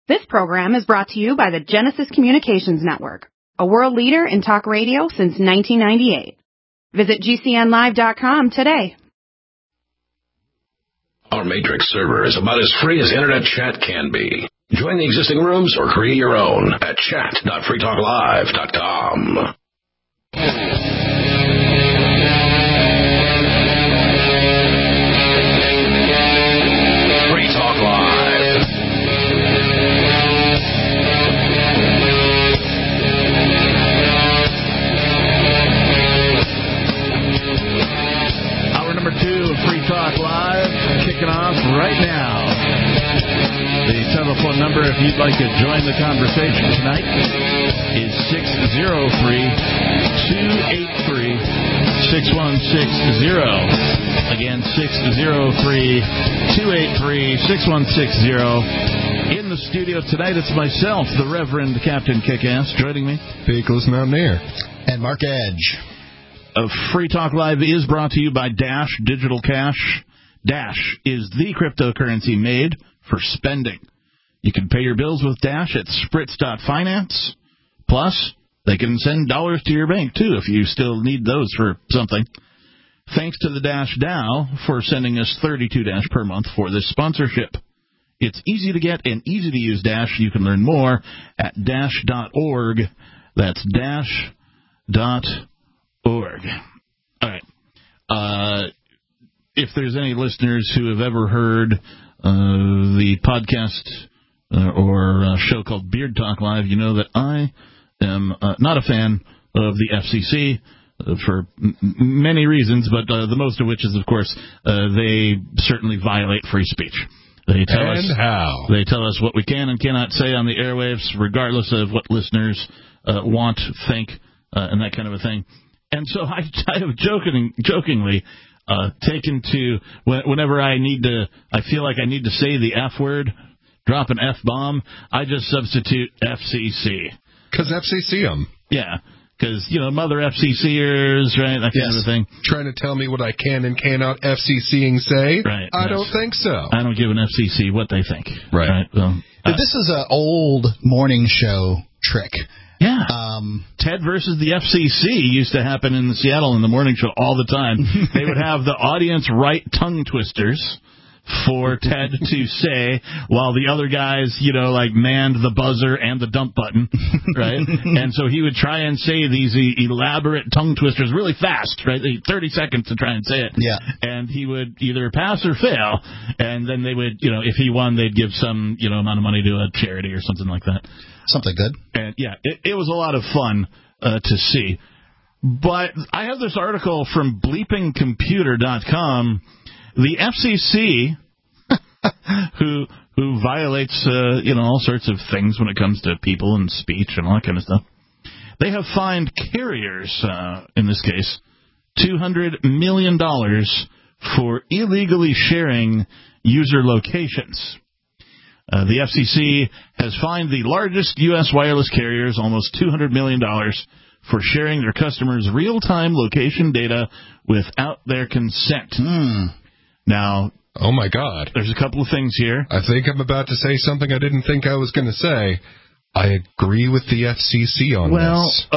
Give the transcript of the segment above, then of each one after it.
This program is brought to you by the Genesis Communications Network, a world leader in talk radio since 1998. Visit GCNlive.com today. Our Matrix server is about as free as internet chat can be. Join the existing rooms or create your own at chat.freetalklive.com. Free Talk Live. Hour number 2 of Free Talk Live, kicking off right now. The telephone number, if you'd like to join the conversation tonight, is 603-283-6160. Again, 603-283-6160. In the studio tonight, it's myself, the Reverend Captain Kickass, joining me. Faithless Mountaineer. And Mark Edge. Free Talk Live is brought to you by Dash Digital Cash. Dash is the cryptocurrency made for spending. You can pay your bills with Dash at spritz.finance. Plus, they can send dollars to your bank, too, if you still need those for something. Thanks to the Dash DAO for sending us 32 Dash per month for this sponsorship. It's easy to get and easy to use Dash. You can learn more at dash.org. That's dash.org. All right. If there's any listeners who have ever heard the podcast or show called Beard Talk Live, you know that I am not a fan of the FCC for many reasons, but the most of which is, of course, they certainly violate free speech. They tell us how. They tell us what we can and cannot say on the airwaves, regardless of what listeners want, think, and that kind of a thing. And so I have jokingly taken to whenever I feel like I need to say the F word, drop an F-bomb, I just substitute FCC. Because FCC them. Yeah, because, mother FCCers, right, that kind of a thing. Trying to tell me what I can and cannot FCCing say? Right. I don't think so. I don't give an FCC what they think. Right. Well, this is an old morning show trick. Yeah. Ted versus the FCC used to happen in Seattle in the morning show all the time. They would have the audience write tongue twisters for Ted to say while the other guys, manned the buzzer and the dump button, right? And so he would try and say these elaborate tongue twisters really fast, right? 30 seconds to try and say it. Yeah. And he would either pass or fail, and then they would, if he won, they'd give some, amount of money to a charity or something like that. Something good. And, yeah, it was a lot of fun to see. But I have this article from bleepingcomputer.com. The FCC, who violates, all sorts of things when it comes to people and speech and all that kind of stuff, they have fined carriers, in this case, $200 million for illegally sharing user locations. The FCC has fined the largest U.S. wireless carriers almost $200 million for sharing their customers' real-time location data without their consent. Now, oh my God, there's a couple of things here. I think I'm about to say something I didn't think I was going to say. I agree with the FCC on this.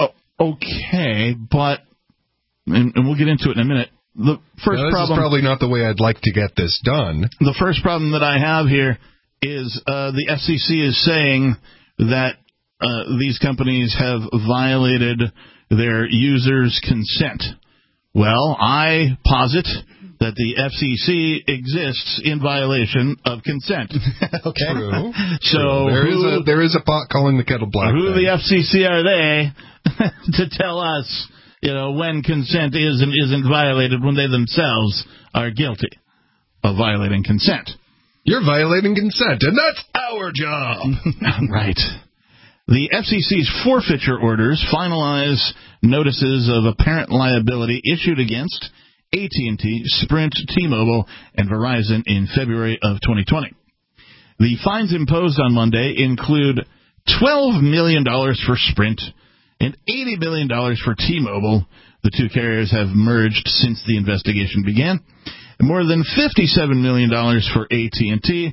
Okay, but, and we'll get into it in a minute. The first this problem is probably not the way I'd like to get this done. The first problem that I have here is the FCC is saying that these companies have violated their users' consent. Well, I posit that the FCC exists in violation of consent. Okay. True. So there is a pot calling the kettle black. Who the FCC are they to tell us, when consent is and isn't violated when they themselves are guilty of violating consent? You're violating consent, and that's our job. Right. The FCC's forfeiture orders finalize notices of apparent liability issued against AT&T, Sprint, T-Mobile, and Verizon in February of 2020. The fines imposed on Monday include $12 million for Sprint and $80 million for T-Mobile. The two carriers have merged since the investigation began. More than $57 million for AT&T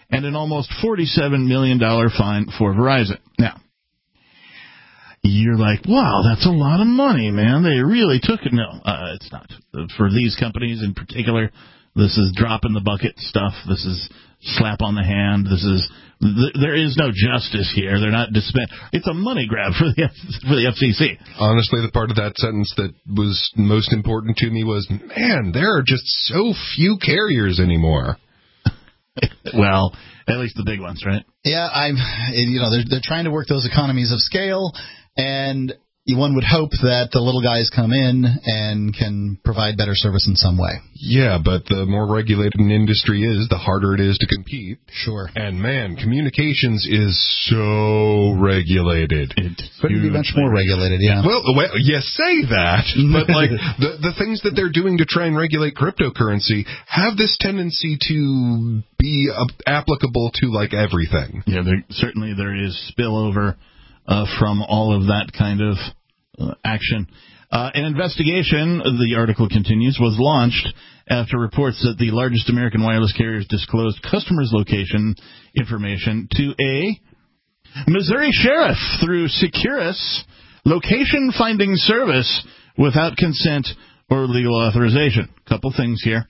and an almost $47 million fine for Verizon. Now, you're like, wow, that's a lot of money, man. They really took it. No, it's not. For these companies in particular, this is drop in the bucket stuff. This is slap on the hand. There is no justice here. They're not it's a money grab for the FCC. Honestly, the part of that sentence that was most important to me was, man, there are just so few carriers anymore. Well, at least the big ones, right? Yeah, they're trying to work those economies of scale, and one would hope that the little guys come in and can provide better service in some way. Yeah, but the more regulated an industry is, the harder it is to compete. Sure. And, man, communications is so regulated. Couldn't be much more regulated, yeah. Well, you say that, but, like, the things that they're doing to try and regulate cryptocurrency have this tendency to be applicable to, like, everything. Yeah, certainly there is spillover from all of that kind of action. An investigation, the article continues, was launched after reports that the largest American wireless carriers disclosed customers' location information to a Missouri sheriff through Securus location finding service without consent or legal authorization. Couple things here.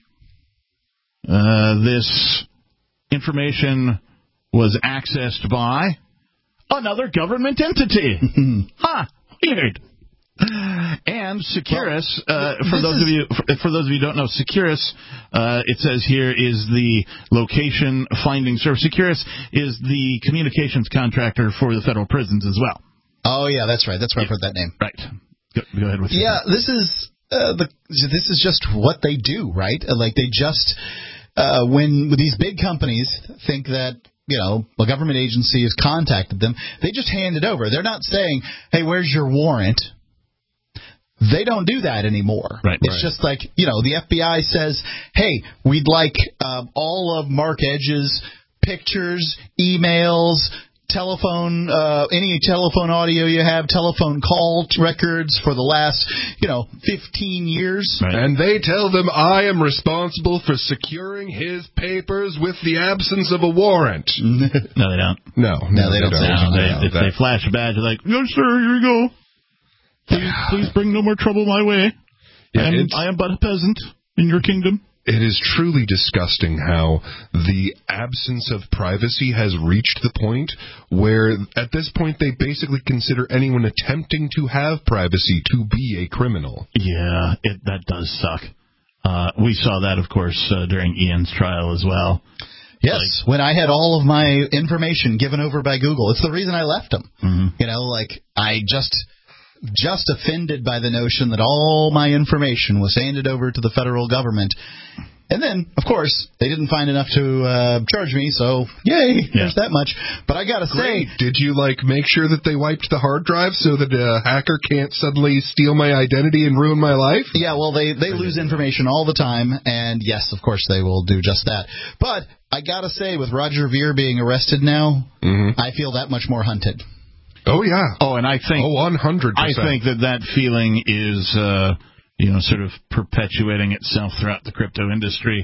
This information was accessed by another government entity. Weird. And Securus, for those of you who don't know, Securus, it says here, is the location finding service. Securus is the communications contractor for the federal prisons as well. Oh yeah, that's right. That's where I've heard that name. Right. Go ahead with yeah. This is just what they do, right? Like they just when these big companies think that, a government agency has contacted them, they just hand it over. They're not saying, hey, where's your warrant? They don't do that anymore. Right, it's just like, the FBI says, hey, we'd like all of Mark Edge's pictures, emails, telephone, any telephone audio you have, telephone call records for the last, 15 years. Right. And they tell them I am responsible for securing his papers with the absence of a warrant. No, they don't. No, they don't. They flash a badge, they're like, no, sir, here you go. Please bring no more trouble my way. Yeah, I am but a peasant in your kingdom. It is truly disgusting how the absence of privacy has reached the point where, at this point, they basically consider anyone attempting to have privacy to be a criminal. Yeah, that does suck. We saw that, of course, during Ian's trial as well. Yes, when I had all of my information given over by Google. It's the reason I left them. Mm-hmm. I just offended by the notion that all my information was handed over to the federal government. And then, of course, they didn't find enough to charge me, so yay, there's that much. But I got to say... Did you, make sure that they wiped the hard drive so that a hacker can't suddenly steal my identity and ruin my life? Yeah, well, they lose information all the time, and yes, of course, they will do just that. But I got to say, with Roger Ver being arrested now, I feel that much more hunted. Oh, yeah. Oh, and I think... 100%. I think that feeling is... sort of perpetuating itself throughout the crypto industry.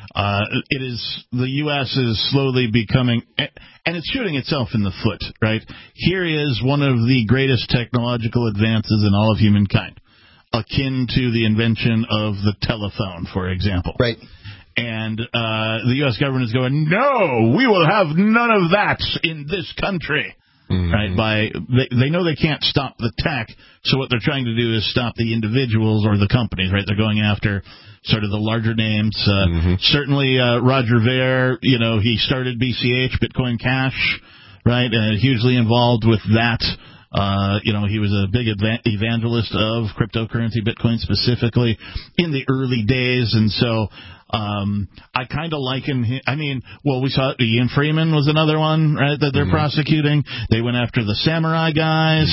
The U.S. is slowly becoming, and it's shooting itself in the foot, right? Here is one of the greatest technological advances in all of humankind, akin to the invention of the telephone, for example. Right. And the U.S. government is going, no, we will have none of that in this country. Mm-hmm. Right? They know they can't stop the tech, so what they're trying to do is stop the individuals or the companies, right? They're going after sort of the larger names. Certainly, Roger Ver, he started BCH, Bitcoin Cash, right? Hugely involved with that. He was a big evangelist of cryptocurrency, Bitcoin specifically, in the early days, and so I kind of liken him. We saw Ian Freeman was another one, right, that they're prosecuting. They went after the samurai guys.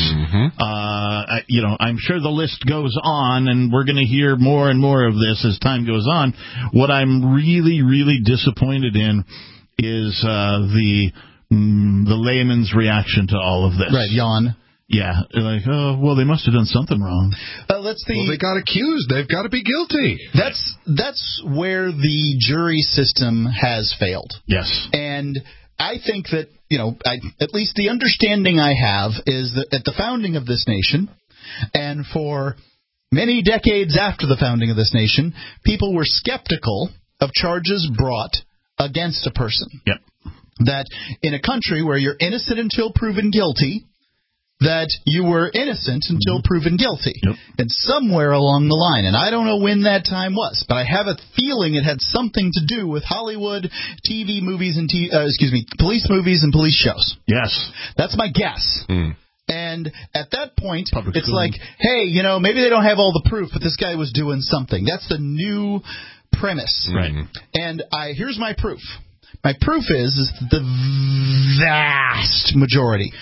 I'm sure the list goes on, and we're going to hear more and more of this as time goes on. What I'm really, really disappointed in is the layman's reaction to all of this. Right, yawn. Yeah, like, oh, well, they must have done something wrong. Well, they got accused. They've got to be guilty. That's where the jury system has failed. Yes. And I think that, at least the understanding I have is that at the founding of this nation, and for many decades after the founding of this nation, people were skeptical of charges brought against a person. Yep. That in a country where you're innocent until proven guilty, that you were innocent until proven guilty. Yep. And somewhere along the line, and I don't know when that time was, but I have a feeling it had something to do with Hollywood, TV movies, and police movies and police shows. Yes. That's my guess. And at that point, Public it's schooling. like, hey, maybe they don't have all the proof, but this guy was doing something. That's the new premise. Right. And here's my proof. My proof is the vast majority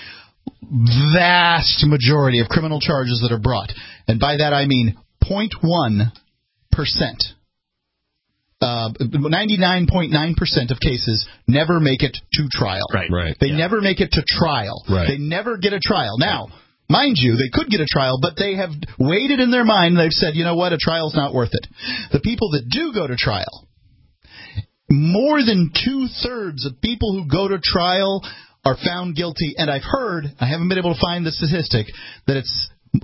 of criminal charges that are brought, and by that I mean 0.1%. 99.9% of cases never make it to trial. Right. They never make it to trial. Right. They never get a trial. Now, mind you, they could get a trial, but they have weighed it in their mind. They've said, you know what, a trial's not worth it. The people that do go to trial, more than 2/3 of people who go to trial are found guilty. And I've heard, I haven't been able to find the statistic, that it's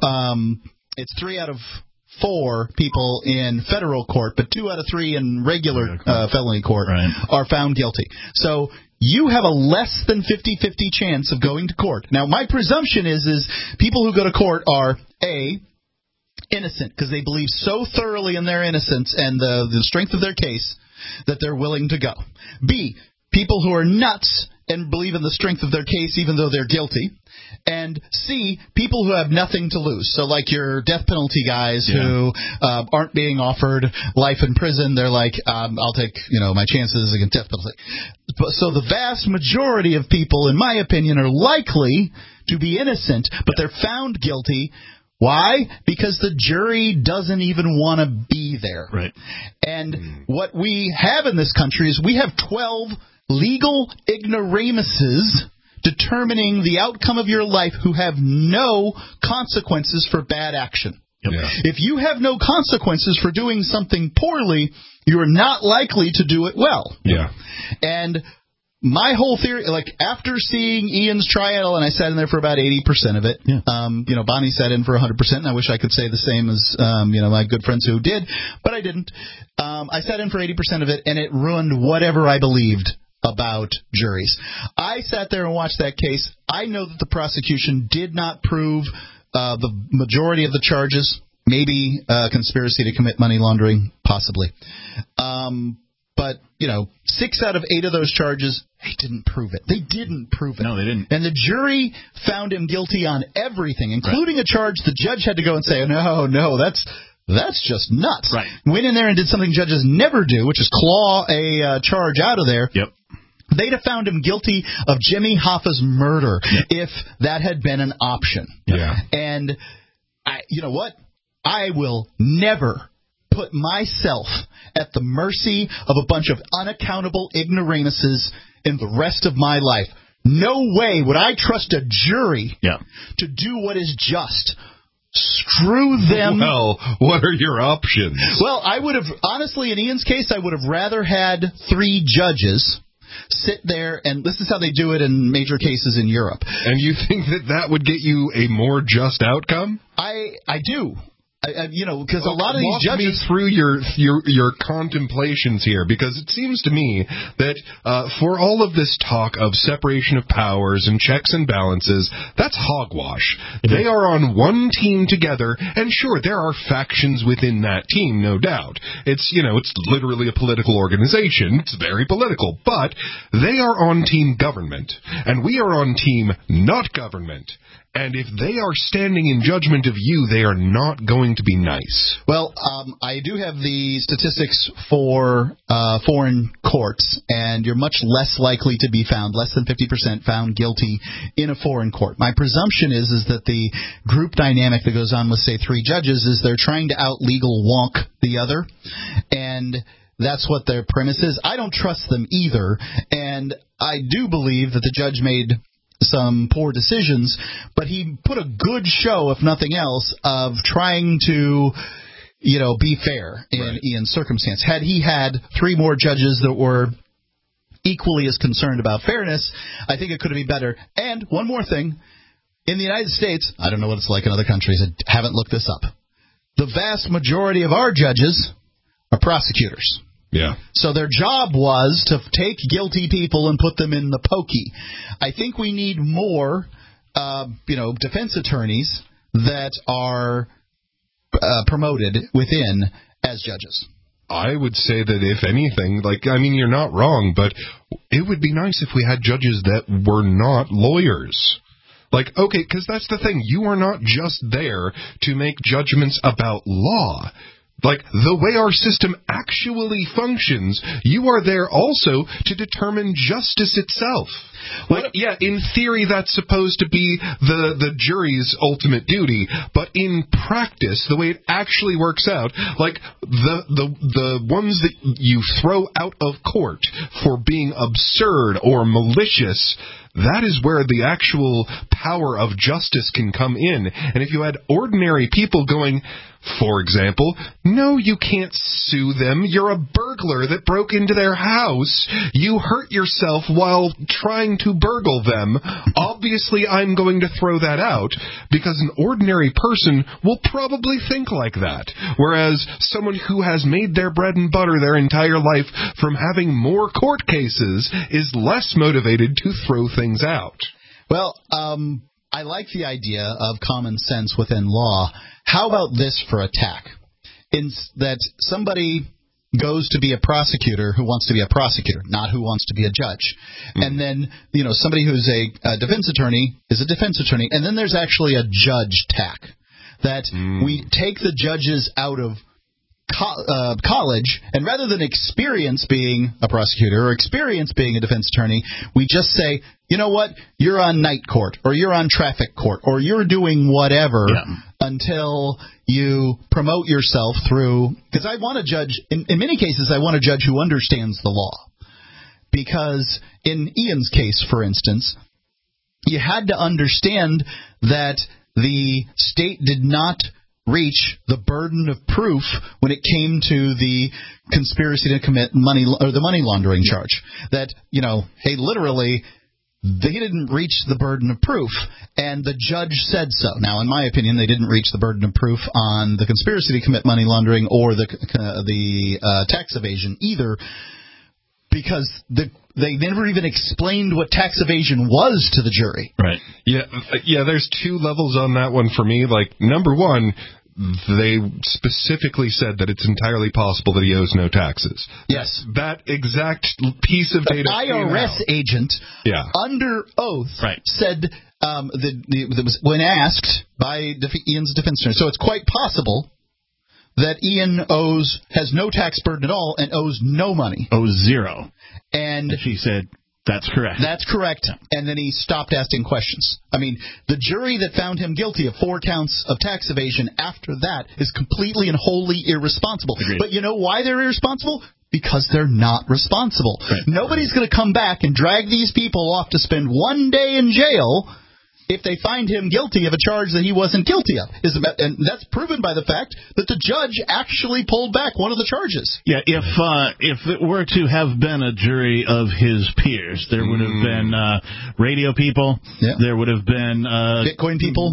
3 out of 4 people in federal court, but 2 out of 3 in regular felony court are found guilty. So you have a less than 50-50 chance of going to court. Now, my presumption is people who go to court are, A, innocent, because they believe so thoroughly in their innocence and the strength of their case that they're willing to go. B, people who are nuts and believe in the strength of their case even though they're guilty. And C, people who have nothing to lose. So like your death penalty guys who aren't being offered life in prison, they're like, I'll take my chances against death penalty. So the vast majority of people, in my opinion, are likely to be innocent, but they're found guilty. Why? Because the jury doesn't even want to be there. Right. And what we have in this country is we have 12 legal ignoramuses determining the outcome of your life who have no consequences for bad action. Yep. Yeah. If you have no consequences for doing something poorly, you are not likely to do it well. Yeah. And my whole theory, like after seeing Ian's trial, and I sat in there for about 80% of it. Yeah. Bonnie sat in for 100%, and I wish I could say the same as my good friends who did, but I didn't. I sat in for 80% of it, and it ruined whatever I believed about juries. I sat there and watched that case. I know that the prosecution did not prove the majority of the charges. Maybe conspiracy to commit money laundering, possibly. But, 6 out of 8 of those charges, they didn't prove it. They didn't prove it. No, they didn't. And the jury found him guilty on everything, including a charge the judge had to go and say, no, that's just nuts. Right. Went in there and did something judges never do, which is claw a charge out of there. Yep. They'd have found him guilty of Jimmy Hoffa's murder if that had been an option. Yeah. And you know what? I will never put myself at the mercy of a bunch of unaccountable ignoramuses in the rest of my life. No way would I trust a jury to do what is just. Screw them. Well, what are your options? Well, I would have, honestly, in Ian's case, I would have rather had 3 judges sit there, and this is how they do it in major cases in Europe. And you think that would get you a more just outcome? I do. Because a lot of these judges... Walk me through your contemplations here, because it seems to me that for all of this talk of separation of powers and checks and balances, that's hogwash. They are on one team together, and sure, there are factions within that team, no doubt. It's literally a political organization. It's very political, but they are on team government, and we are on team not government. And if they are standing in judgment of you, they are not going to be nice. Well, I do have the statistics for foreign courts, and you're much less likely to be found, less than 50% found guilty in a foreign court. My presumption is that the group dynamic that goes on with, say, 3 judges is they're trying to out-legal wonk the other, and that's what their premise is. I don't trust them either, and I do believe that the judge made some poor decisions, but he put a good show, if nothing else, of trying to, be fair in Ian's circumstance. Had he had 3 more judges that were equally as concerned about fairness, I think it could have been better. And one more thing, in the United States, I don't know what it's like in other countries, I haven't looked this up, the vast majority of our judges are prosecutors. Yeah. So their job was to take guilty people and put them in the pokey. I think we need more, defense attorneys that are promoted within as judges. I would say that if anything, you're not wrong, but it would be nice if we had judges that were not lawyers. Okay, because that's the thing. You are not just there to make judgments about law. The way our system actually functions, you are there also to determine justice itself. In theory, that's supposed to be the jury's ultimate duty, but in practice, the way it actually works out, the ones that you throw out of court for being absurd or malicious, that is where the actual power of justice can come in. And if you had ordinary people going, for example, no, you can't sue them. You're a burglar that broke into their house. You hurt yourself while trying to burgle them. Obviously, I'm going to throw that out because an ordinary person will probably think like that. Whereas someone who has made their bread and butter their entire life from having more court cases is less motivated to throw things out. Well, I like the idea of common sense within law. How about this for attack? That somebody goes to be a prosecutor who wants to be a prosecutor, not who wants to be a judge. And then, somebody who's a defense attorney is a defense attorney. And then there's actually a judge tack. That we take the judges out of college, and rather than experience being a prosecutor or experience being a defense attorney, we just say, you know what, you're on night court, or you're on traffic court, or you're doing whatever until you promote yourself through, because I want a judge, in many cases, I want a judge who understands the law. Because in Ian's case, for instance, you had to understand that the state did not reach the burden of proof when it came to the conspiracy to commit money or the money laundering charge. That, hey, literally, they didn't reach the burden of proof, and the judge said so. Now, in my opinion, they didn't reach the burden of proof on the conspiracy to commit money laundering or the tax evasion either, because they never even explained what tax evasion was to the jury. Right. Yeah, there's 2 levels on that one for me. Number one, they specifically said that it's entirely possible that he owes no taxes. Yes. That exact piece of data. The IRS agent, under oath, said when asked by Ian's defense attorney, so it's quite possible that Ian has no tax burden at all and owes no money. Owes 0. And she said, that's correct. That's correct. And then he stopped asking questions. I mean, the jury that found him guilty of 4 counts of tax evasion after that is completely and wholly irresponsible. Agreed. But you know why they're irresponsible? Because they're not responsible. Right. Nobody's going to come back and drag these people off to spend 1 day in jail if they find him guilty of a charge that he wasn't guilty of. And that's proven by the fact that the judge actually pulled back one of the charges. Yeah, if it were to have been a jury of his peers, there would have been radio people, there would have been Bitcoin people,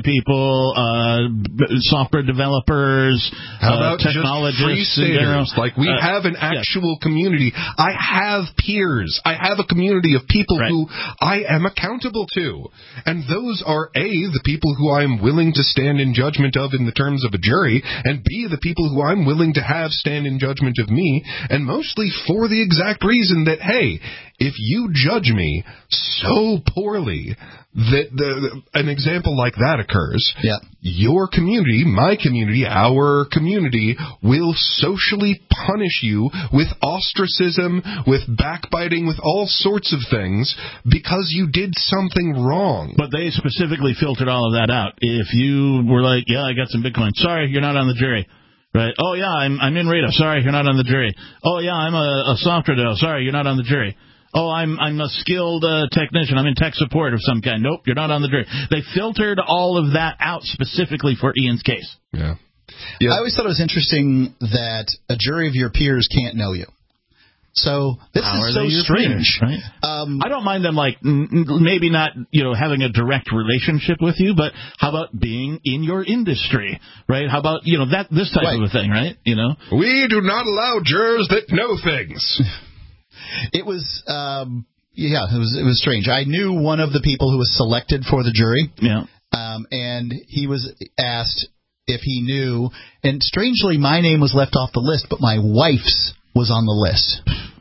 software developers, how about technologists, just free staters? We have an actual community. I have peers. I have a community of people who I am accountable to. And those are, A, the people who I'm willing to stand in judgment of in the terms of a jury, and B, the people who I'm willing to have stand in judgment of me, and mostly for the exact reason that, hey, if you judge me so poorly that an example like that occurs, your community, my community, our community will socially punish you with ostracism, with backbiting, with all sorts of things because you did something wrong. But they specifically filtered all of that out. If you were like, yeah, I got some Bitcoin. Sorry, you're not on the jury. Right? Oh, yeah, I'm in Rado. Sorry, you're not on the jury. Oh, yeah, I'm a software developer. Sorry, you're not on the jury. Oh, I'm a skilled technician. I'm in tech support of some kind. Nope, you're not on the jury. They filtered all of that out specifically for Ian's case. Yeah. I always thought it was interesting that a jury of your peers can't know you. So this is so strange. Peers, right? I don't mind them, like, maybe not, having a direct relationship with you, but how about being in your industry, right? How about, this type of a thing, right? We do not allow jurors that know things. It was, it was strange. I knew one of the people who was selected for the jury. Yeah. And he was asked if he knew, and strangely, my name was left off the list, but my wife's was on the list.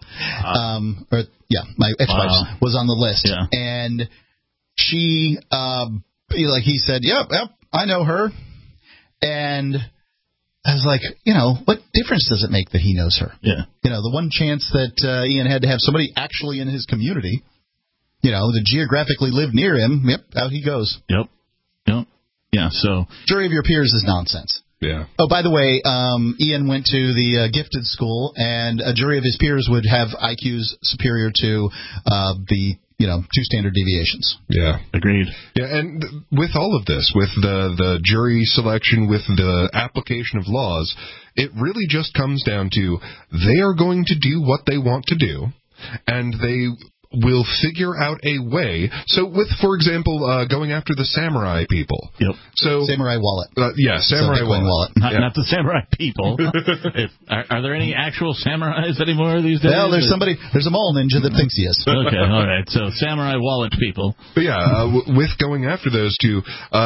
My ex-wife's was on the list. Yeah. And she, he said, yep, I know her. And I was like, what difference does it make that he knows her? Yeah. The one chance that Ian had to have somebody actually in his community, that geographically lived near him, out he goes. Yep. Yeah, so... Jury of your peers is nonsense. Yeah. Oh, by the way, Ian went to the gifted school, and a jury of his peers would have IQs superior to the 2 standard deviations. Yeah. Agreed. Yeah, and with all of this, with the jury selection, with the application of laws, it really just comes down to they are going to do what they want to do, and they will figure out a way. So with, for example, going after the samurai people. Yep. So Samurai Wallet. Samurai Wallet. Not the samurai people. Are there any actual samurais anymore these days? Well, there's a mall ninja that thinks he is. Okay, all right. So Samurai Wallet people. But with going after those two,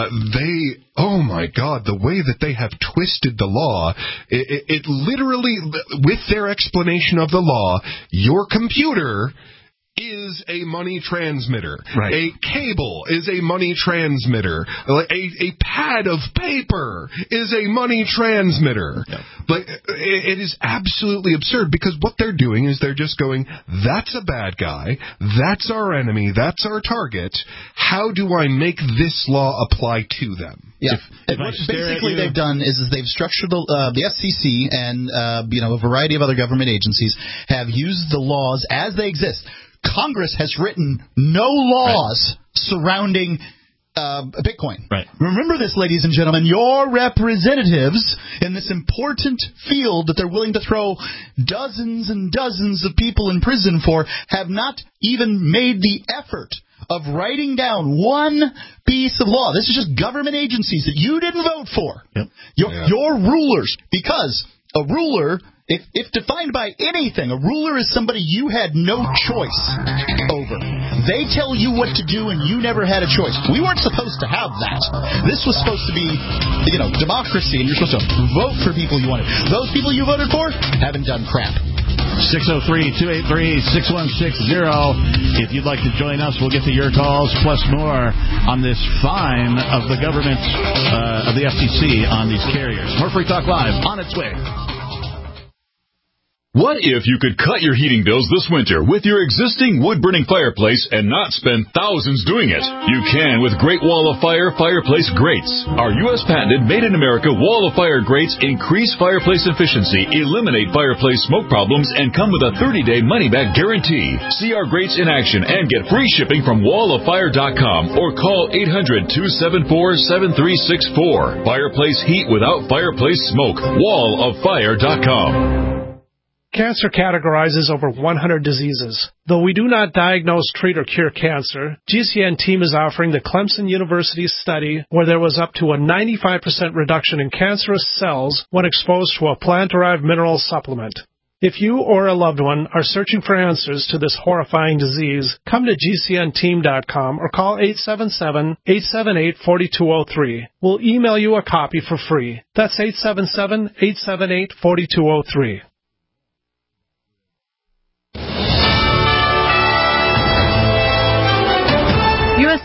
oh my God, the way that they have twisted the law, it literally, with their explanation of the law, your computer is a money transmitter. Right. A cable is a money transmitter. A pad of paper is a money transmitter. Yep. But it is absolutely absurd because what they're doing is they're just going, that's a bad guy, that's our enemy, that's our target. How do I make this law apply to them? Yeah. What basically they've done is they've structured the FCC and a variety of other government agencies have used the laws as they exist. Congress has written no laws surrounding Bitcoin. Right. Remember this, ladies and gentlemen. Your representatives in this important field that they're willing to throw dozens and dozens of people in prison for have not even made the effort of writing down one piece of law. This is just government agencies that you didn't vote for. Yep. Your rulers, because a ruler... If defined by anything, a ruler is somebody you had no choice over. They tell you what to do, and you never had a choice. We weren't supposed to have that. This was supposed to be, democracy, and you're supposed to vote for people you wanted. Those people you voted for haven't done crap. 603-283-6160. If you'd like to join us, we'll get to your calls, plus more on this fine of the government, of the FCC on these carriers. More Free Talk Live on its way. What if you could cut your heating bills this winter with your existing wood-burning fireplace and not spend thousands doing it? You can with Great Wall of Fire fireplace grates. Our U.S. patented made-in-America Wall of Fire grates increase fireplace efficiency, eliminate fireplace smoke problems, and come with a 30-day money-back guarantee. See our grates in action and get free shipping from walloffire.com or call 800-274-7364. Fireplace heat without fireplace smoke. walloffire.com. Cancer categorizes over 100 diseases. Though we do not diagnose, treat, or cure cancer, GCN team is offering the Clemson University study where there was up to a 95% reduction in cancerous cells when exposed to a plant-derived mineral supplement. If you or a loved one are searching for answers to this horrifying disease, come to GCNteam.com or call 877-878-4203. We'll email you a copy for free. That's 877-878-4203.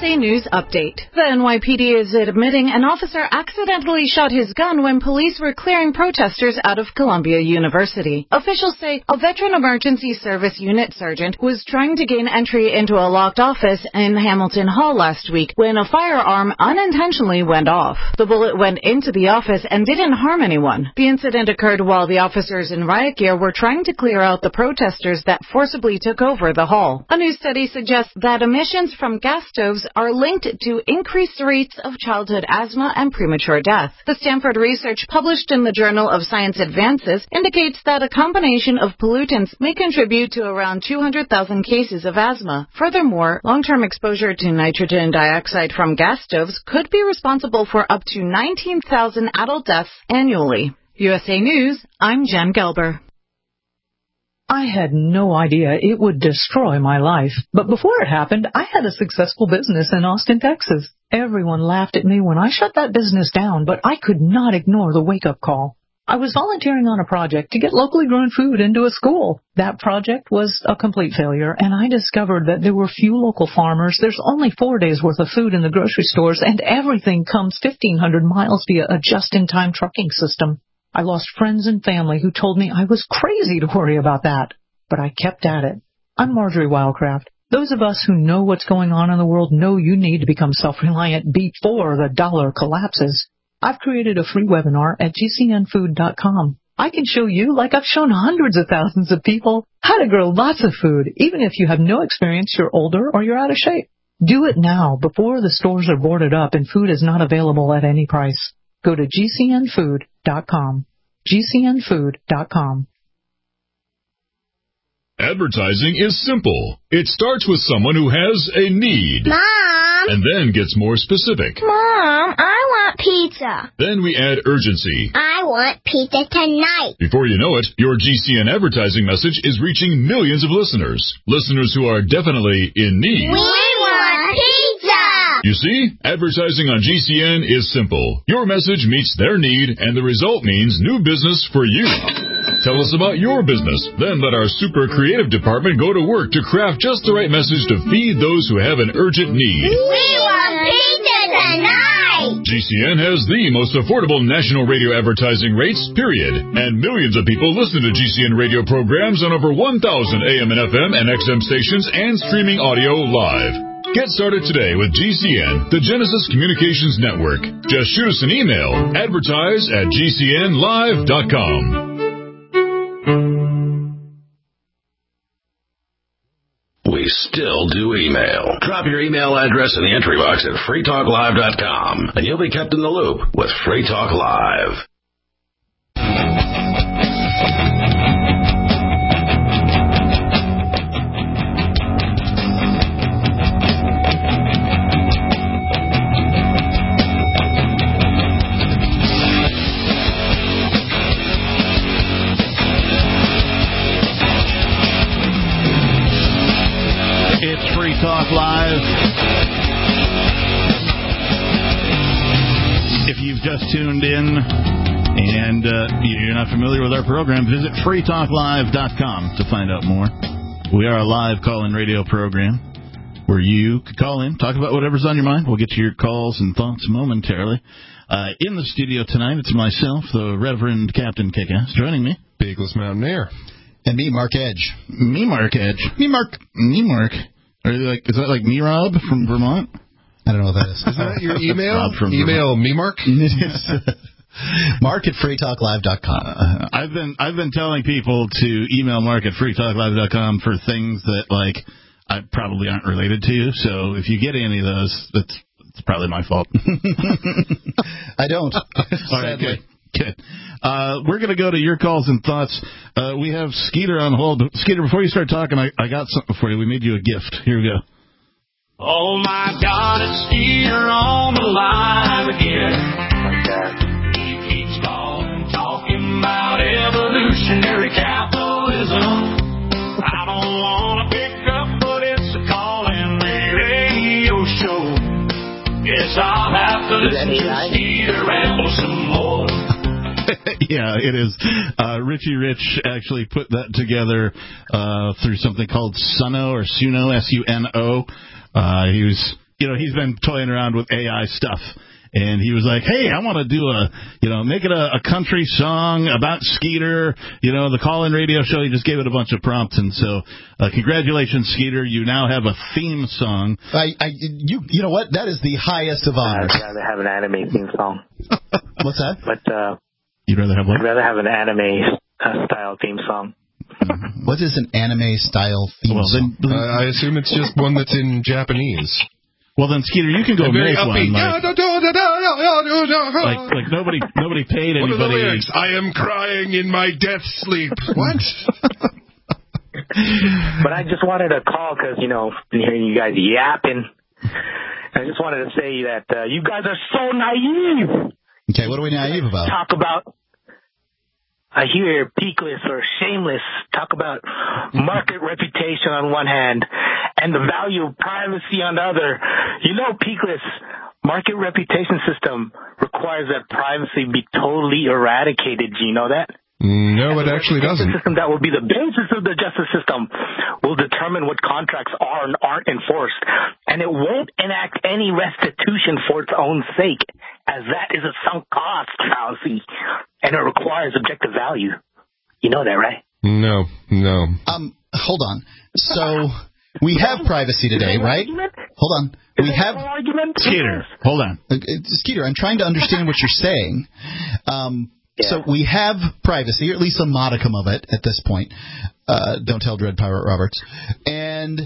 USA News Update. The NYPD is admitting an officer accidentally shot his gun when police were clearing protesters out of Columbia University. Officials say a veteran emergency service unit sergeant was trying to gain entry into a locked office in Hamilton Hall last week when a firearm unintentionally went off. The bullet went into the office and didn't harm anyone. The incident occurred while the officers in riot gear were trying to clear out the protesters that forcibly took over the hall. A new study suggests that emissions from gas stoves are linked to increased rates of childhood asthma and premature death. The Stanford research published in the Journal of Science Advances indicates that a combination of pollutants may contribute to around 200,000 cases of asthma. Furthermore, long-term exposure to nitrogen dioxide from gas stoves could be responsible for up to 19,000 adult deaths annually. USA News, I'm Jen Gelber. I had no idea it would destroy my life. But before it happened, I had a successful business in Austin, Texas. Everyone laughed at me when I shut that business down, but I could not ignore the wake-up call. I was volunteering on a project to get locally grown food into a school. That project was a complete failure, and I discovered that there were few local farmers. There's only 4 days' worth of food in the grocery stores, and everything comes 1,500 miles via a just-in-time trucking system. I lost friends and family who told me I was crazy to worry about that, but I kept at it. I'm Marjorie Wildcraft. Those of us who know what's going on in the world know you need to become self-reliant before the dollar collapses. I've created a free webinar at gcnfood.com. I can show you, like I've shown hundreds of thousands of people, how to grow lots of food, even if you have no experience, you're older, or you're out of shape. Do it now, before the stores are boarded up and food is not available at any price. Go to gcnfood.com. gcnfood.com. Advertising is simple. It starts with someone who has a need. Mom! And then gets more specific. Mom, I want pizza. Then we add urgency. I want pizza tonight. Before you know it, your GCN advertising message is reaching millions of listeners. Listeners who are definitely in need. We want pizza! You see, advertising on GCN is simple. Your message meets their need, and the result means new business for you. Tell us about your business. Then let our super creative department go to work to craft just the right message to feed those who have an urgent need. We want pizza tonight! GCN has the most affordable national radio advertising rates, period. And millions of people listen to GCN radio programs on over 1,000 AM and FM and XM stations and streaming audio live. Get started today with GCN, the Genesis Communications Network. Just shoot us an email, advertise@gcnlive.com. We still do email. Drop your email address in the entry box at freetalklive.com, and you'll be kept in the loop with Free Talk Live. Talk Live. If you've just tuned in and you're not familiar with our program, visit freetalklive.com to find out more. We are a live call-in radio program where you can call in, talk about whatever's on your mind. We'll get to your calls and thoughts momentarily. In the studio tonight, it's myself, the Reverend Captain Kickass, joining me. Beagless Mountaineer. And me, Mark Edge. Me, Mark Edge. Me, Mark. Are you like, is that like me, Rob, from Vermont? I don't know what that is. Is that your email? Rob from email me, Mark? Mark at freetalklive.com. I've been telling people to email Mark at freetalklive.com for things that, like, I probably aren't related to. So if you get any of those, it's probably my fault. I don't. All right, good. We're going to go to your calls and thoughts. We have Skeeter on hold. Skeeter, before you start talking, I got something for you. We made you a gift. Here we go. Oh, my God, it's Skeeter on the line again. He keeps calling, talking about evolutionary capitalism. I don't want to pick up, but it's a call-in radio show. Guess I'll have to listen to Skeeter ramble some more. Yeah, it is. Richie Rich actually put that together through something called Suno or Suno, S-U-N-O. He was he's been toying around with AI stuff. And he was like, hey, I want to do make it a country song about Skeeter, the call-in radio show. He just gave it a bunch of prompts. And so congratulations, Skeeter. You now have a theme song. You know what? That is the highest of honors. I'd rather have an anime theme song. What's that? But you'd rather have what? I'd rather have an anime style theme song. What is an anime style theme song? I assume it's just one that's in Japanese. Well, then, Skeeter, you can go make one. Like nobody paid anybody. What are the lyrics? I am crying in my death sleep. What? But I just wanted to call because, been hearing you guys yapping. I just wanted to say that you guys are so naive. Okay, what are we naive about? Talk about... I hear peakless or shameless talk about market reputation on one hand and the value of privacy on the other. Peakless market reputation system requires that privacy be totally eradicated. Do you know that? No, it actually doesn't. The system that will be the basis of the justice system will determine what contracts are and aren't enforced, and it won't enact any restitution for its own sake, as that is a sunk cost fallacy, and it requires objective value. You know that, right? No. Hold on. So we have privacy today, right? Hold on. We have Skeeter. Hold on, Skeeter. I'm trying to understand what you're saying. So we have privacy, or at least a modicum of it at this point. Don't tell Dread Pirate Roberts. And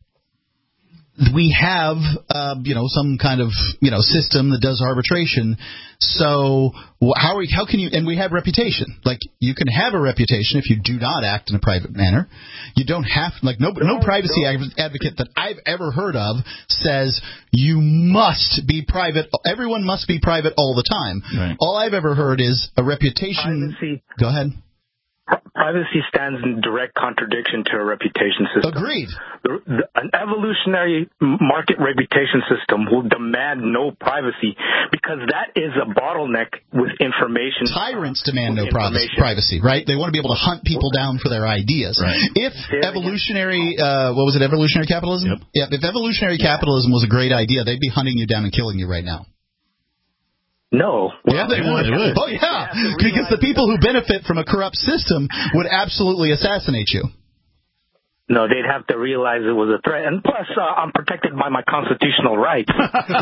we have, some kind of, system that does arbitration. So how can you, and we have reputation. Like, you can have a reputation if you do not act in a private manner. You don't have, no privacy advocate that I've ever heard of says you must be private. Everyone must be private all the time. Right. All I've ever heard is a reputation. Privacy. Go ahead. Privacy stands in direct contradiction to a reputation system. Agreed. An evolutionary market reputation system will demand no privacy because that is a bottleneck with information. Tyrants demand no privacy, right? They want to be able to hunt people down for their ideas. Right. If evolutionary, evolutionary capitalism? Yep. Yeah, if evolutionary capitalism was a great idea, they'd be hunting you down and killing you right now. No. Yeah, they would. Oh, yeah. Because the people who benefit from a corrupt system would absolutely assassinate you. No, they'd have to realize it was a threat. And plus, I'm protected by my constitutional rights.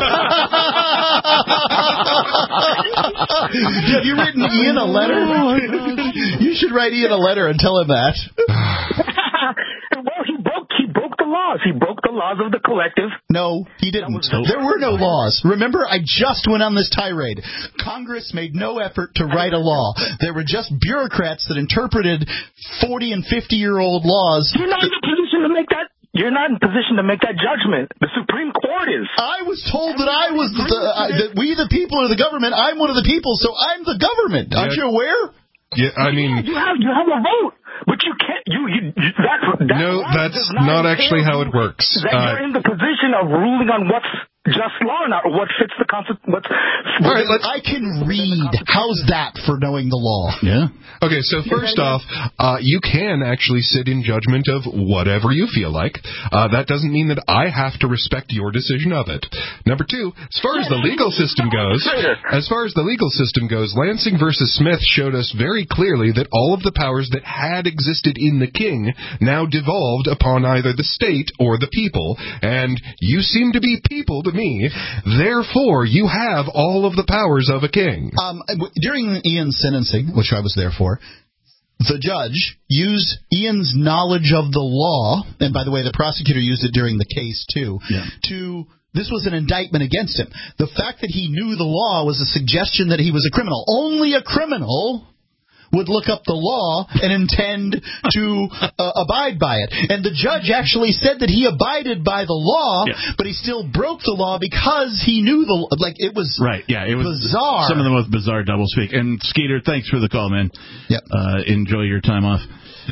Have you written Ian a letter? You should write Ian a letter and tell him that. Well, he broke the laws. He broke the laws of the collective. No, he didn't. There were no laws. Remember, I just went on this tirade. Congress made no effort to write a law. There were just bureaucrats that interpreted 40- and 50-year-old laws. You're not in a position to make that. You're not in position to make that judgment. The Supreme Court is. I was told that I was that we the people are the government. I'm one of the people, so I'm the government. Aren't you aware? Yeah, I mean, you have a vote, but you can't. That's not actually how it works. You're in the position of ruling on what's just law or not, or what fits the Constitution. All right, I can read. How's that for knowing the law? Yeah. Okay, so first off, you can actually sit in judgment of whatever you feel like. That doesn't mean that I have to respect your decision of it. Number two, as far as the legal system goes, Lansing versus Smith showed us very clearly that all of the powers that had existed in the king now devolved upon either the state or the people, and you seem to be people to me. Therefore, you have all of the powers of a king. During Ian's sentencing, which I was there for, the judge used Ian's knowledge of the law, and by the way, the prosecutor used it during the case too, this was an indictment against him. The fact that he knew the law was a suggestion that he was a criminal. Only a criminal would look up the law and intend to abide by it. And the judge actually said that he abided by the law, but he still broke the law because he knew the law. Like, it was right. Yeah, it was bizarre. Some of the most bizarre doublespeak. And Skeeter, thanks for the call, man. Yep. Enjoy your time off.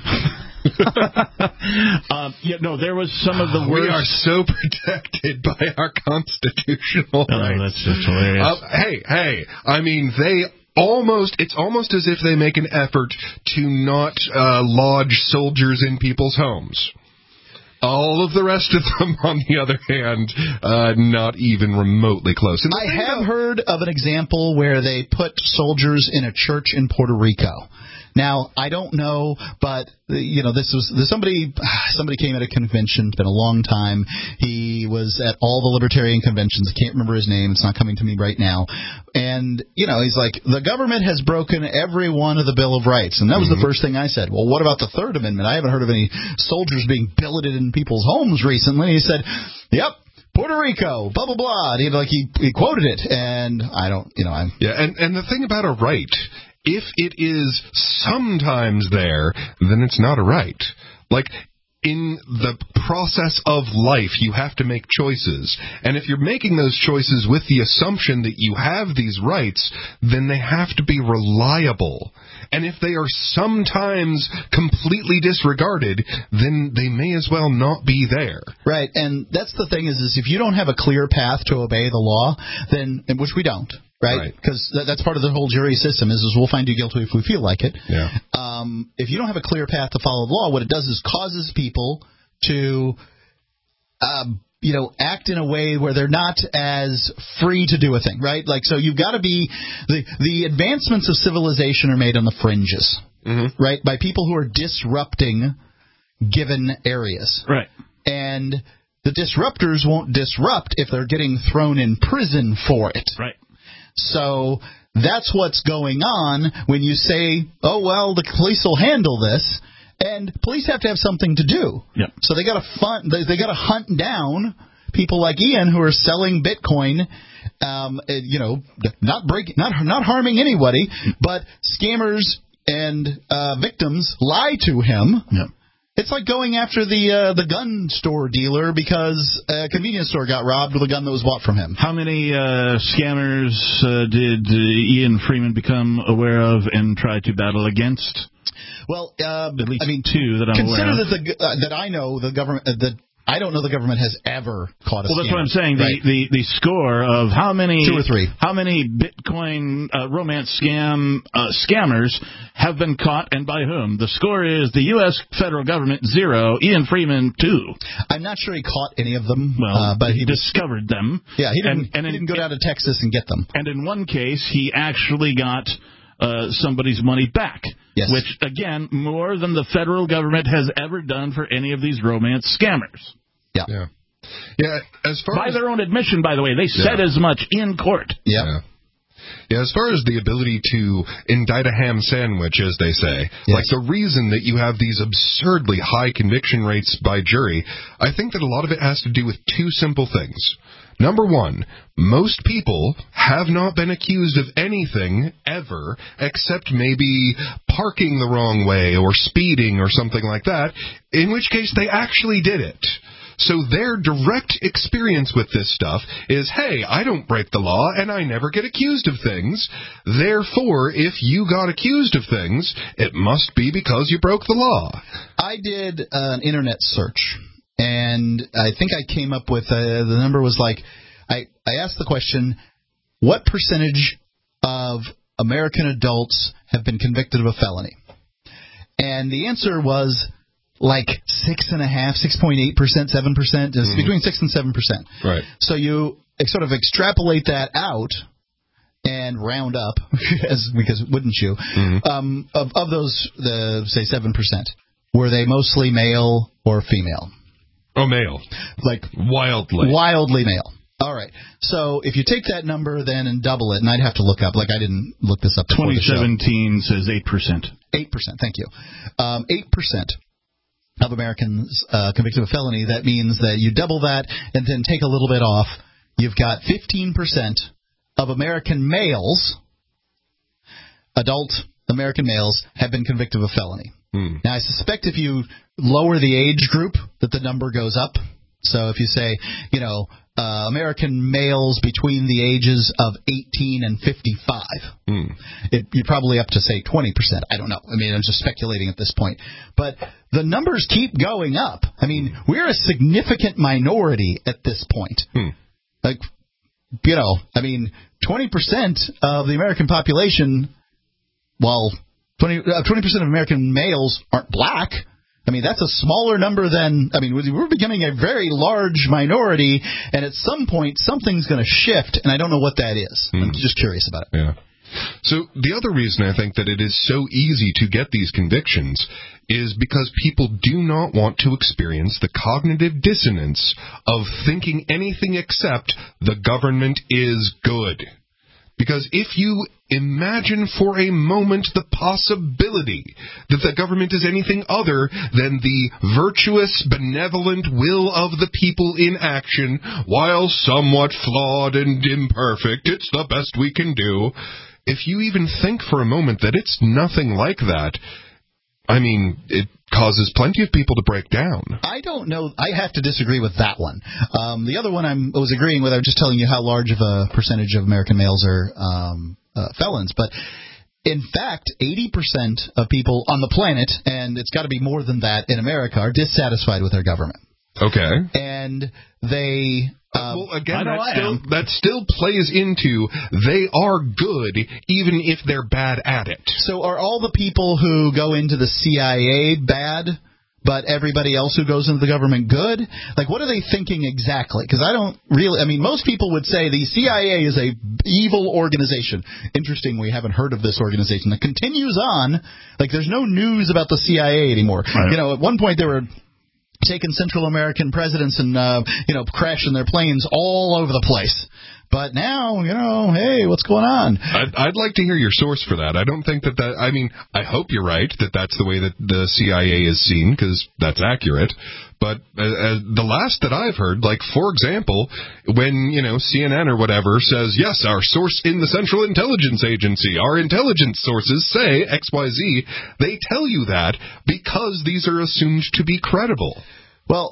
There was some of the worst. We are so protected by our constitutional rights. That's just hilarious. Hey, I mean, it's almost as if they make an effort to not lodge soldiers in people's homes. All of the rest of them, on the other hand, not even remotely close. And I have heard of an example where they put soldiers in a church in Puerto Rico. Now, I don't know, but, somebody came at a convention. It's been a long time. He was at all the libertarian conventions. I can't remember his name. It's not coming to me right now. And, he's like, the government has broken every one of the Bill of Rights. And that was the first thing I said. Well, what about the Third Amendment? I haven't heard of any soldiers being billeted in people's homes recently. He said, yep. Puerto Rico, blah, blah, blah. He quoted it, and I don't, Yeah, and the thing about a right, if it is sometimes there, then it's not a right. Like, in the process of life, you have to make choices. And if you're making those choices with the assumption that you have these rights, then they have to be reliable. And if they are sometimes completely disregarded, then they may as well not be there. Right, and that's the thing is if you don't have a clear path to obey the law, then, which we don't, right? Because that's part of the whole jury system is we'll find you guilty if we feel like it. Yeah. If you don't have a clear path to follow the law, what it does is causes people to act in a way where they're not as free to do a thing, right? Like, so you've got to be the advancements of civilization are made on the fringes, right? By people who are disrupting given areas. Right. And the disruptors won't disrupt if they're getting thrown in prison for it. Right. So that's what's going on when you say, oh, well, the police will handle this. And police have to have something to do. Yep. So they got to hunt down people like Ian who are selling Bitcoin, not harming anybody, but scammers and victims lie to him. Yep. It's like going after the gun store dealer because a convenience store got robbed with a gun that was bought from him. How many scammers did Ian Freeman become aware of and try to battle against? Well, at least two that I'm aware of. Consider that I know the government I don't know the government has ever caught a scammer. Well, that's what I'm saying. Right. The score of how many 2 or 3 how many Bitcoin romance scammers have been caught and by whom? The score is the U.S. federal government 0, Ian Freeman 2. I'm not sure he caught any of them, but he discovered them. Yeah, he didn't go down to Texas and get them. And in one case, he actually got somebody's money back, yes. Which, again, more than the federal government has ever done for any of these romance scammers. Yeah. Yeah. As far by their own admission, by the way, they said as much in court. Yeah. Yeah, as far as the ability to indict a ham sandwich, as they say, like the reason that you have these absurdly high conviction rates by jury, I think that a lot of it has to do with 2 simple things. Number 1, most people have not been accused of anything ever except maybe parking the wrong way or speeding or something like that, in which case they actually did it. So their direct experience with this stuff is, hey, I don't break the law and I never get accused of things. Therefore, if you got accused of things, it must be because you broke the law. I did an internet search, and I think I came up with the number was like, I asked the question, what percentage of American adults have been convicted of a felony? And the answer was like 6.5%, 6.8%, 7%, between 6 and 7%. Right. So you sort of extrapolate that out and round up, because wouldn't you? Of those, say 7%, were they mostly male or female? Oh, male. Like wildly male. All right. So if you take that number then and double it, and I'd have to look up, like I didn't look this up before the show. 2017 says 8%. 8%, thank you. 8% of Americans convicted of a felony. That means that you double that and then take a little bit off. You've got 15% of American males, adult American males, have been convicted of a felony. Now, I suspect if you lower the age group that the number goes up. So if you say, American males between the ages of 18 and 55, you're probably up to, say, 20%. I don't know. I mean, I'm just speculating at this point. But the numbers keep going up. I mean, we're a significant minority at this point. Like, 20% of the American population, well, 20% of American males aren't black. I mean, that's a smaller number than, I mean, we're becoming a very large minority, and at some point, something's going to shift, and I don't know what that is. I'm just curious about it. Yeah. So the other reason I think that it is so easy to get these convictions is because people do not want to experience the cognitive dissonance of thinking anything except the government is good. Because if you imagine for a moment the possibility that the government is anything other than the virtuous, benevolent will of the people in action, while somewhat flawed and imperfect, it's the best we can do. If you even think for a moment that it's nothing like that, I mean, it causes plenty of people to break down. I don't know. I have to disagree with that one. The other one I was agreeing with, I was just telling you how large of a percentage of American males are felons. But in fact, 80% of people on the planet, and it's got to be more than that in America, are dissatisfied with their government. Okay. And they... well, again, that still plays into they are good even if they're bad at it. So are all the people who go into the CIA bad, but everybody else who goes into the government good? Like, what are they thinking exactly? Because I don't really... I mean, most people would say the CIA is a evil organization. Interesting, we haven't heard of this organization. That continues on. Like, there's no news about the CIA anymore. Right. You know, at one point they were... taking Central American presidents and, crashing their planes all over the place. But now, hey, what's going on? I'd like to hear your source for that. I don't think that I mean, I hope you're right that that's the way that the CIA is seen, because that's accurate. But the last that I've heard, like, for example, when, CNN or whatever says, yes, our source in the Central Intelligence Agency, our intelligence sources say XYZ, they tell you that because these are assumed to be credible. Well,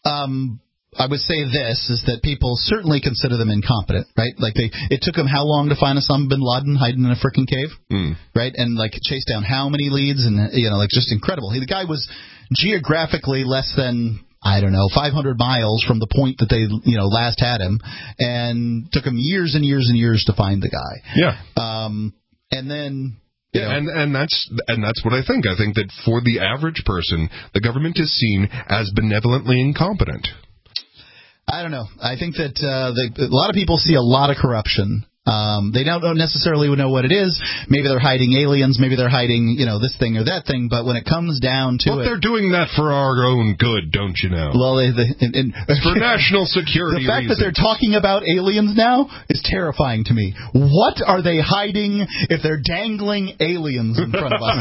I would say this, is that people certainly consider them incompetent, right? Like, it took them how long to find Osama bin Laden hiding in a frickin' cave, right? And, like, chase down how many leads, and, just incredible. The guy was geographically less than, 500 miles from the point that they, last had him, and took them years and years and years to find the guy. Yeah. And then... and that's what I think. I think that for the average person, the government is seen as benevolently incompetent. I don't know. I think that a lot of people see a lot of corruption. They don't necessarily know what it is. Maybe they're hiding aliens. Maybe they're hiding, this thing or that thing. But when it comes down to they're doing that for our own good, don't you know? Well, it's for national security The fact reasons. that they're talking about aliens now is terrifying to me. What are they hiding if they're dangling aliens in front of us?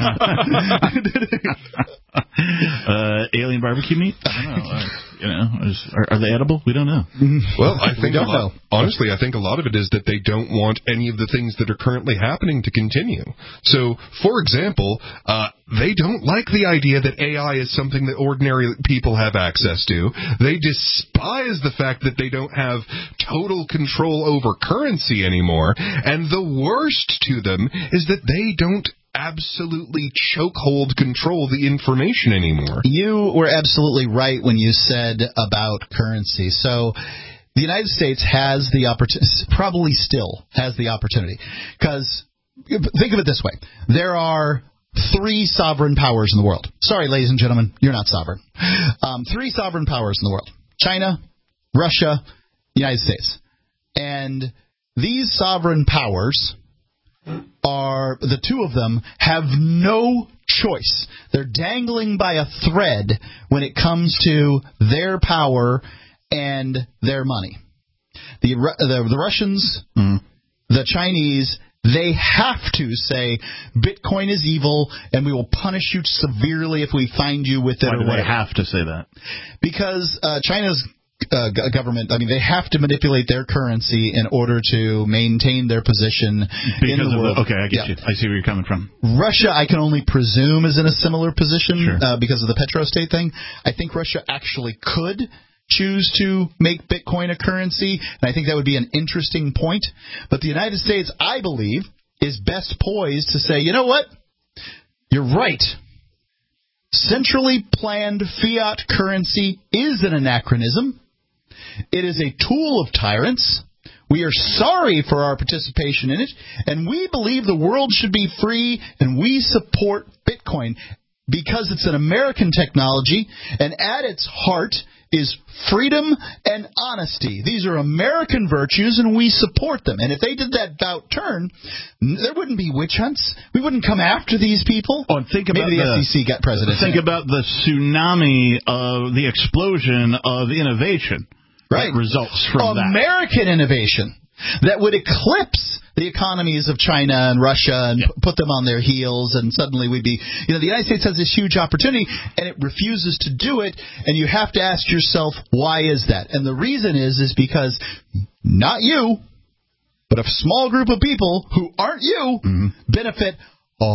Alien barbecue meat? I don't know. Are they edible? We don't know. Well, I think honestly, I think a lot of it is that they don't want any of the things that are currently happening to continue. So, for example, they don't like the idea that AI is something that ordinary people have access to. They despise the fact that they don't have total control over currency anymore. And the worst to them is that they don't absolutely chokehold control the information anymore. You were absolutely right when you said about currency. So the United States has the opportunity, probably still has the opportunity, because think of it this way. There are 3 sovereign powers in the world. Sorry, ladies and gentlemen, you're not sovereign. 3 sovereign powers in the world. China, Russia, United States. And these sovereign powers are, the 2 of them have no choice. They're dangling by a thread when it comes to their power and their money. The Russians, the Chinese, they have to say Bitcoin is evil and we will punish you severely if we find you with it. Why do they have to say that? Because China's government, they have to manipulate their currency in order to maintain their position in the world. Okay, I get you. I see where you're coming from. Russia, I can only presume, is in a similar position because of the petrostate thing. I think Russia actually could choose to make Bitcoin a currency, and I think that would be an interesting point. But the United States, I believe, is best poised to say, you know what? You're right. Centrally planned fiat currency is an anachronism. It is a tool of tyrants. We are sorry for our participation in it, and we believe the world should be free, and we support Bitcoin. because it's an American technology, and at its heart is freedom and honesty. These are American virtues, and we support them. And if they did that about turn, there wouldn't be witch hunts. We wouldn't come after these people. Oh, and think about maybe the FCC got president. Think about the tsunami of the explosion of innovation that results from American innovation that would eclipse the economies of China and Russia and put them on their heels, and suddenly we'd be, the United States has this huge opportunity, and it refuses to do it, and you have to ask yourself, why is that? And the reason is because not you, but a small group of people who aren't you benefit a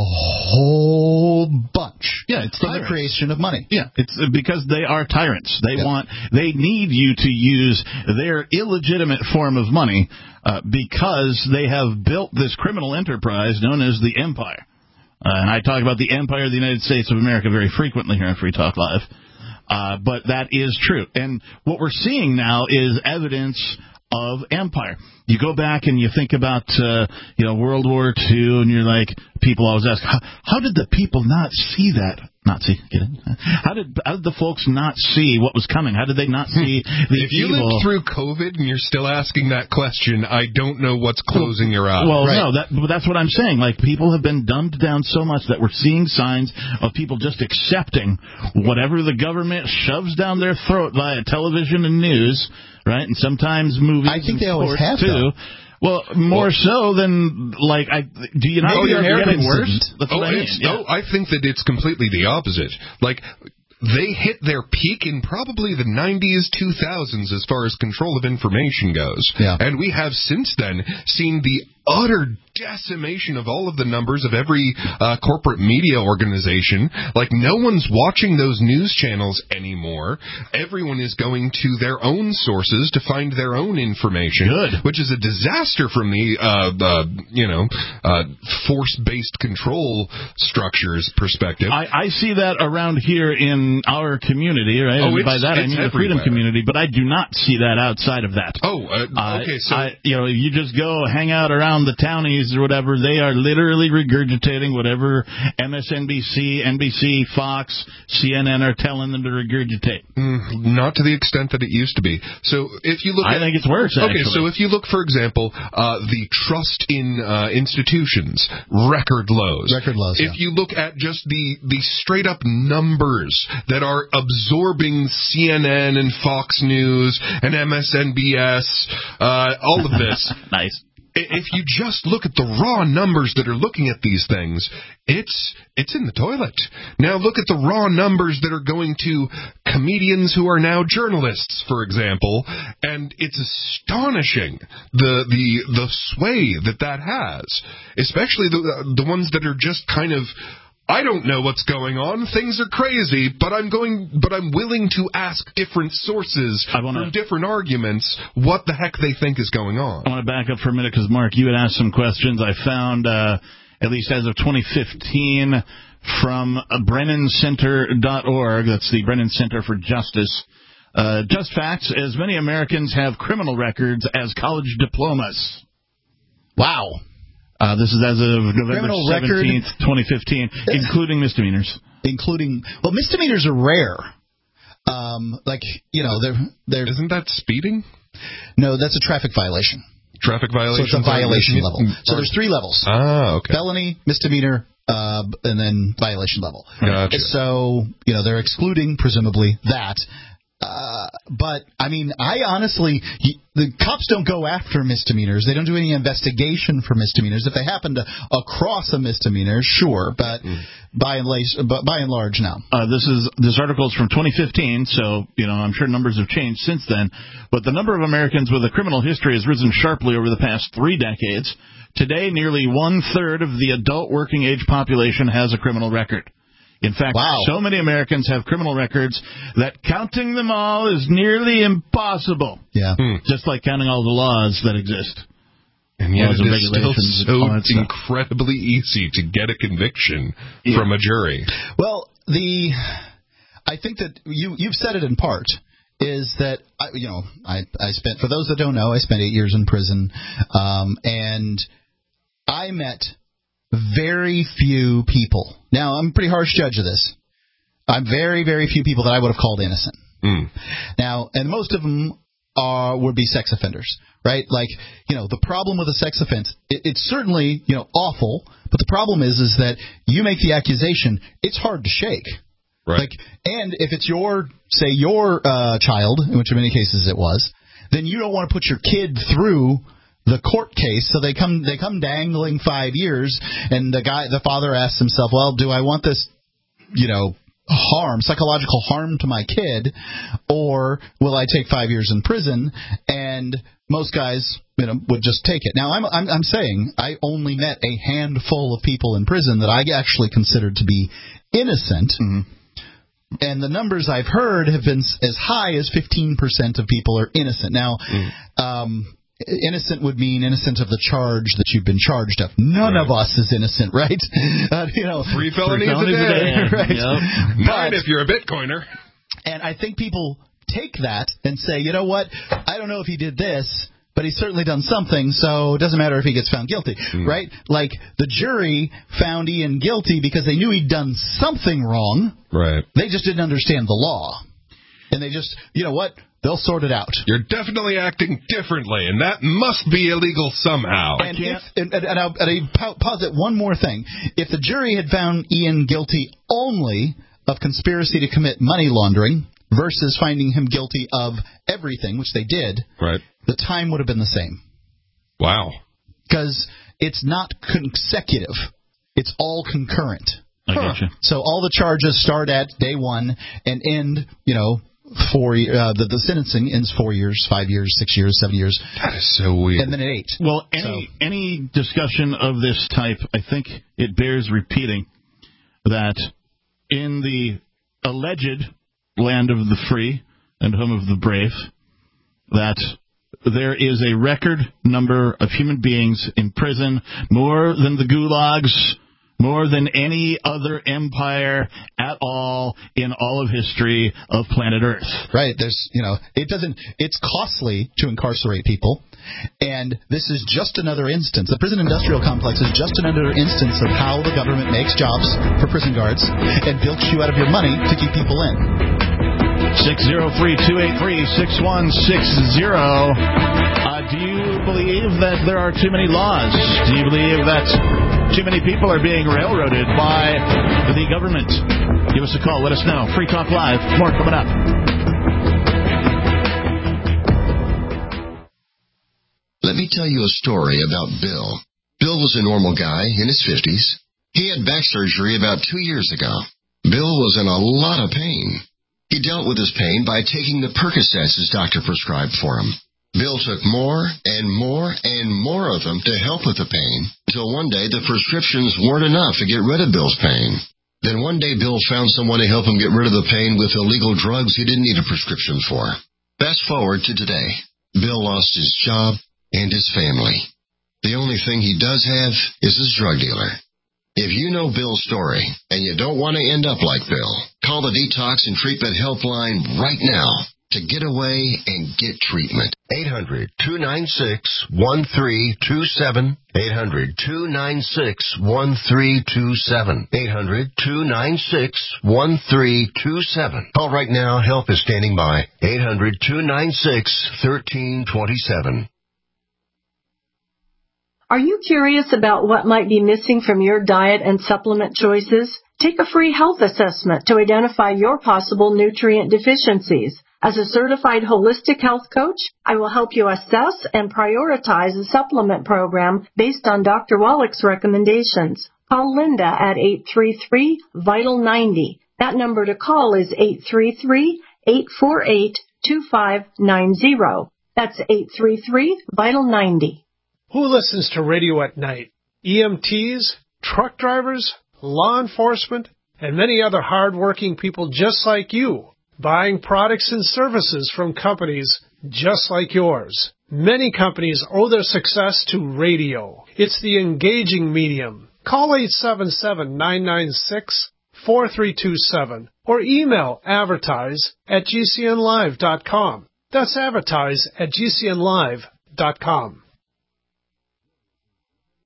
whole bunch from the creation of money. Yeah, it's because they are tyrants. They need you to use their illegitimate form of money because they have built this criminal enterprise known as the Empire. And I talk about the Empire of the United States of America very frequently here on Free Talk Live. But that is true. And what we're seeing now is evidence of empire. You go back and you think about, World War II, and you're like, people always ask, how did the people not see that? Not see, get it? How did the folks not see what was coming? How did they not see the If you lived through COVID and you're still asking that question, I don't know what's closing your eyes. Well, no, that's what I'm saying. Like, people have been dumbed down so much that we're seeing signs of people just accepting whatever the government shoves down their throat via television and news, right? And sometimes movies. I think they always have, too. though. Well, more so than, do you not think they're getting worse? That's what I mean. I think that it's completely the opposite. Like, they hit their peak in probably the 90s, 2000s as far as control of information goes. Yeah. And we have since then seen the utter decimation of all of the numbers of every corporate media organization. Like, no one's watching those news channels anymore. Everyone is going to their own sources to find their own information. Good. Which is a disaster from the force-based control structures perspective. I see that around here in our community, right? Oh, and by that I mean the freedom everywhere. community, but I do not see that outside of that. Okay. So you just go hang out around the townies or whatever, they are literally regurgitating whatever MSNBC, NBC, Fox, CNN are telling them to regurgitate. Not to the extent that it used to be. So if you look, I think it's worse. Okay, actually. so if you look, for example, the trust in institutions, record lows. If you look at just the straight up numbers that are absorbing CNN and Fox News and MSNBS, all of this. Nice. If you just look at the raw numbers that are looking at these things, it's in the toilet. Now look at the raw numbers that are going to comedians who are now journalists, for example, and it's astonishing the sway that has, especially the ones that are just kind of, I don't know what's going on. Things are crazy, but I'm willing to ask different sources from different arguments what the heck they think is going on. I want to back up for a minute because, Mark, you had asked some questions. I found, at least as of 2015, from BrennanCenter.org. That's the Brennan Center for Justice. Just facts: as many Americans have criminal records as college diplomas. Wow. This is as of November 17th, 2015, including misdemeanors. Misdemeanors are rare. They're Isn't that speeding? No, that's a traffic violation. Traffic violation. So it's a violation level. So there's 3 levels. Okay. Felony, misdemeanor, and then violation level. Gotcha. So, they're excluding, presumably, that. But, I mean, the cops don't go after misdemeanors. They don't do any investigation for misdemeanors. If they happen to cross a misdemeanor, sure, but by and large, no. This article is from 2015, so, I'm sure numbers have changed since then. But the number of Americans with a criminal history has risen sharply over the past 3 decades. Today, nearly 1/3 of the adult working age population has a criminal record. In fact, so many Americans have criminal records that counting them all is nearly impossible. Yeah. Just like counting all the laws that exist. And yet it is still so incredibly easy to get a conviction from a jury. Well, I think that you've said it in part, is that, I spent, for those that don't know, I spent 8 years in prison, and I met very few people. Now, I'm a pretty harsh judge of this. I'm very, very few people that I would have called innocent. Now, and most of them would be sex offenders, right? Like, the problem with a sex offense, it's certainly, awful, but the problem is that you make the accusation, it's hard to shake. Right. Like, and if it's your child, in which in many cases it was, then you don't want to put your kid through the court case, so they come dangling 5 years, and the father asks himself, well, do I want this, psychological harm to my kid, or will I take 5 years in prison? And most guys, would just take it. Now, I'm saying I only met a handful of people in prison that I actually considered to be innocent, and the numbers I've heard have been as high as 15% of people are innocent. Now, innocent would mean innocent of the charge that you've been charged of. None of us is innocent, right? 3 felonies a day. Right? Yep. 9 if you're a Bitcoiner. And I think people take that and say, you know what, I don't know if he did this, but he's certainly done something, so it doesn't matter if he gets found guilty, right? Like, the jury found Ian guilty because they knew he'd done something wrong. Right. They just didn't understand the law. And they just, they'll sort it out. You're definitely acting differently, and that must be illegal somehow. And I'll posit one more thing. If the jury had found Ian guilty only of conspiracy to commit money laundering versus finding him guilty of everything, which they did, right, the time would have been the same. Wow. Because it's not consecutive. It's all concurrent. I get you. So all the charges start at day one and end, 4 the sentencing ends 4 years, 5 years, 6 years, 7 years. That is so weird. And then at 8. Well, any discussion of this type, I think it bears repeating that in the alleged land of the free and home of the brave, that there is a record number of human beings in prison, more than the gulags, more than any other empire at all in all of history of planet Earth. Right. There's, it's costly to incarcerate people. And this is just another instance. The prison industrial complex is just another instance of how the government makes jobs for prison guards and bilks you out of your money to keep people in. 603-283-6160. Do you believe that there are too many laws? Do you believe that too many people are being railroaded by the government? Give us a call. Let us know. Free Talk Live. More coming up. Let me tell you a story about Bill. Bill was a normal guy in his 50s. He had back surgery about 2 years ago. Bill was in a lot of pain. He dealt with his pain by taking the Percocets his doctor prescribed for him. Bill took more and more and more of them to help with the pain, until one day the prescriptions weren't enough to get rid of Bill's pain. Then one day Bill found someone to help him get rid of the pain with illegal drugs he didn't need a prescription for. Fast forward to today. Bill lost his job and his family. The only thing he does have is his drug dealer. If you know Bill's story and you don't want to end up like Bill, call the Detox and Treatment Helpline right now to get away and get treatment. 800-296-1327. 800-296-1327. 800-296-1327. Call right now. Help is standing by. 800-296-1327. Are you curious about what might be missing from your diet and supplement choices? Take a free health assessment to identify your possible nutrient deficiencies. As a certified holistic health coach, I will help you assess and prioritize a supplement program based on Dr. Wallach's recommendations. Call Linda at 833-VITAL-90. That number to call is 833-848-2590. That's 833-VITAL-90. Who listens to radio at night? EMTs, truck drivers, law enforcement, and many other hard-working people just like you, buying products and services from companies just like yours. Many companies owe their success to radio. It's the engaging medium. Call 877-996-4327 or email advertise@gcnlive.com. That's advertise@gcnlive.com.